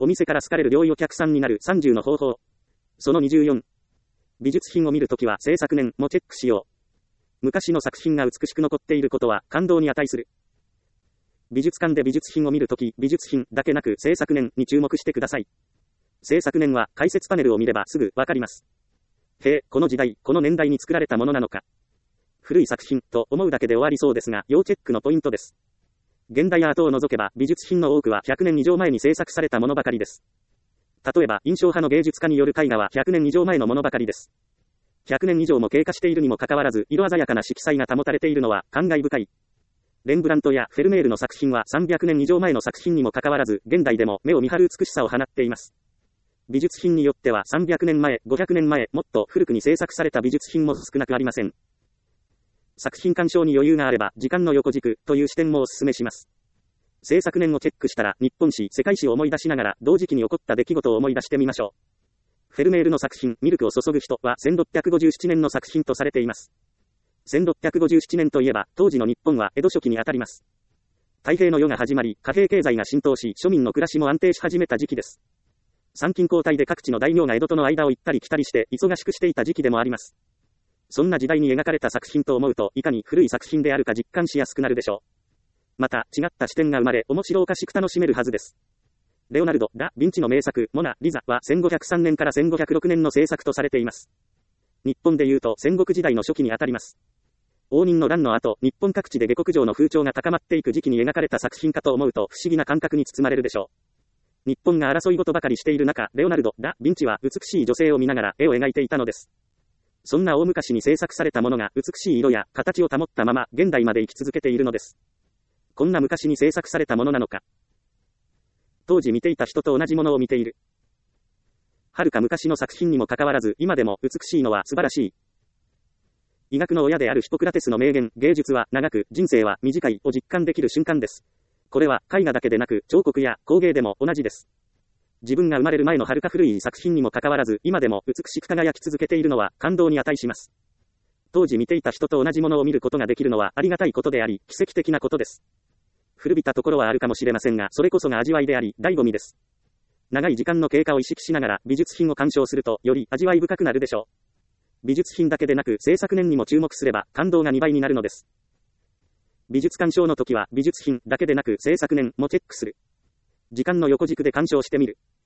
お店から好かれる良いお客さんになる30の方法。その24。美術品を見るときは制作年もチェックしよう。昔の作品が美しく残っていることは感動に値する。美術館で美術品を見るとき、美術品だけなく制作年に注目してください。制作年は解説パネルを見ればすぐわかります。へえ、この時代、この年代に作られたものなのか。古い作品と思うだけで終わりそうですが、要チェックのポイントです。現代アートを除けば美術品の多くは100年以上前に制作されたものばかりです。例えば、印象派の芸術家による絵画は100年以上前のものばかりです。100年以上も経過しているにもかかわらず、色鮮やかな色彩が保たれているのは感慨深い。レンブラントやフェルメールの作品は300年以上前の作品にもかかわらず、現代でも目を見張る美しさを放っています。美術品によっては300年前、500年前、もっと古くに制作された美術品も少なくありません。作品鑑賞に余裕があれば、時間の横軸という視点もお勧めします。制作年をチェックしたら、日本史、世界史を思い出しながら、同時期に起こった出来事を思い出してみましょう。フェルメールの作品、ミルクを注ぐ人は1657年の作品とされています。1657年といえば、当時の日本は江戸初期にあたります。太平の世が始まり、貨幣経済が浸透し、庶民の暮らしも安定し始めた時期です。参勤交代で各地の大名が江戸との間を行ったり来たりして、忙しくしていた時期でもあります。そんな時代に描かれた作品と思うと、いかに古い作品であるか実感しやすくなるでしょう。また、違った視点が生まれ、面白おかしく楽しめるはずです。レオナルド・ダ・ヴィンチの名作、モナ・リザは1503年から1506年の制作とされています。日本でいうと戦国時代の初期にあたります。応仁の乱の後、日本各地で下克上の風潮が高まっていく時期に描かれた作品かと思うと不思議な感覚に包まれるでしょう。日本が争い事ばかりしている中、レオナルド・ダ・ヴィンチは美しい女性を見ながら絵を描いていたのです。そんな大昔に制作されたものが美しい色や形を保ったまま現代まで生き続けているのです。こんな昔に制作されたものなのか。当時見ていた人と同じものを見ている。はるか昔の作品にもかかわらず今でも美しいのは素晴らしい。医学の親であるヒポクラテスの名言、芸術は長く、人生は短いを実感できる瞬間です。これは絵画だけでなく彫刻や工芸でも同じです。自分が生まれる前のはるか古い作品にもかかわらず今でも美しく輝き続けているのは感動に値します。当時見ていた人と同じものを見ることができるのはありがたいことであり、奇跡的なことです。古びたところはあるかもしれませんが、それこそが味わいであり、醍醐味です。長い時間の経過を意識しながら美術品を鑑賞すると、より味わい深くなるでしょう。美術品だけでなく制作年にも注目すれば、感動が2倍になるのです。美術鑑賞の時は美術品だけでなく制作年もチェックする。時間の横軸で鑑賞してみる。